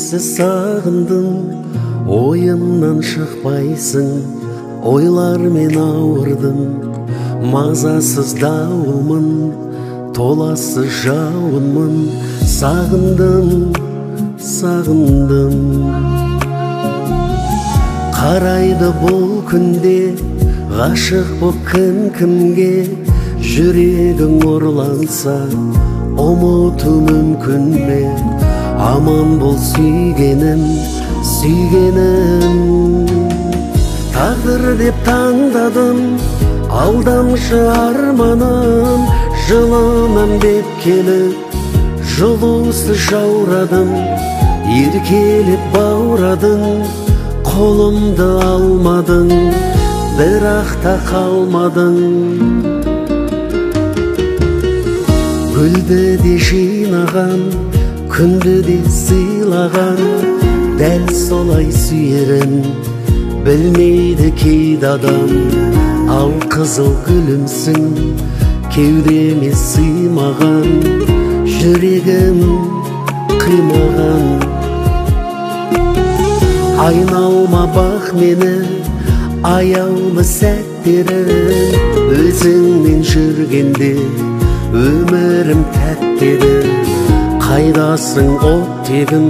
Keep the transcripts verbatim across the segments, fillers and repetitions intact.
Өзіңді сағындым, ойымнан шықпайсың, ойлармен ауырдым, мазасыз дауылмын, толассыз жауынмын. Сағындым, сағындым. Қарайды бұл күнде, ғашық боп кім-кімге, жүрегің ұрланса, ұмыту мүмкін бе? Аман бол сүйгенім, сүйгенім. Тағдыр деп таңдадым, алдамшы арманым, жылынам деп келіп, жылусыз жаурадым. Еркелеп баурадың, қолымды алмадың, бірақ та қалмадың. Гүлді де жинаған, күнді де сыйлаған, дәл солай сүйерін білмейді кейде адам. Ал қызыл гүлімсің, кеудеме сыймаған, жүрегім қимаған. Айналма бақ мені, аяулы сәттерін, өзіңмен жүргенде өмірім тәттеді. Қайдасың оттегім,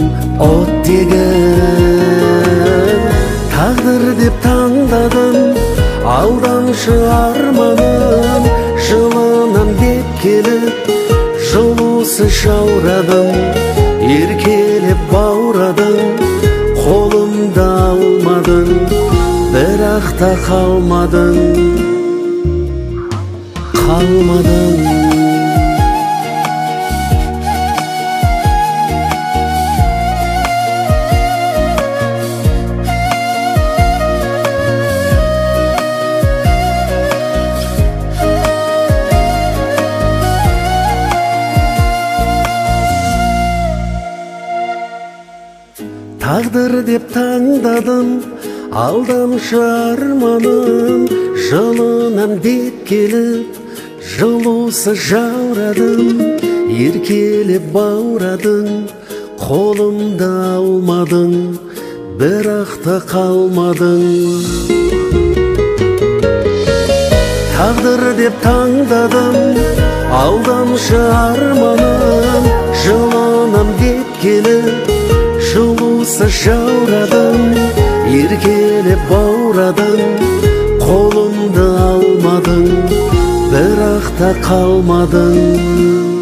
оттегім. Тағдыр деп таңдадым, алдамшы арманым, жылынам деп келіп, жылусыз жаурадым. Еркелеп баурадың, қолымды алмадың, бірақ та қалмадың, қалмадың. Тағдыр деп таңдадым, алдамшы арманым, жылынам деп келіп, жылусыз жаурадым. Еркелеп баурадың, қолымды алмадың, бірақ та қалмадың. Тағдыр деп таңдадым, алдамшы арманым, жылынам деп келіп, жылусыз жаурадым. Еркелеп баурадың, қолымды алмадың, бірақ та қалмадың.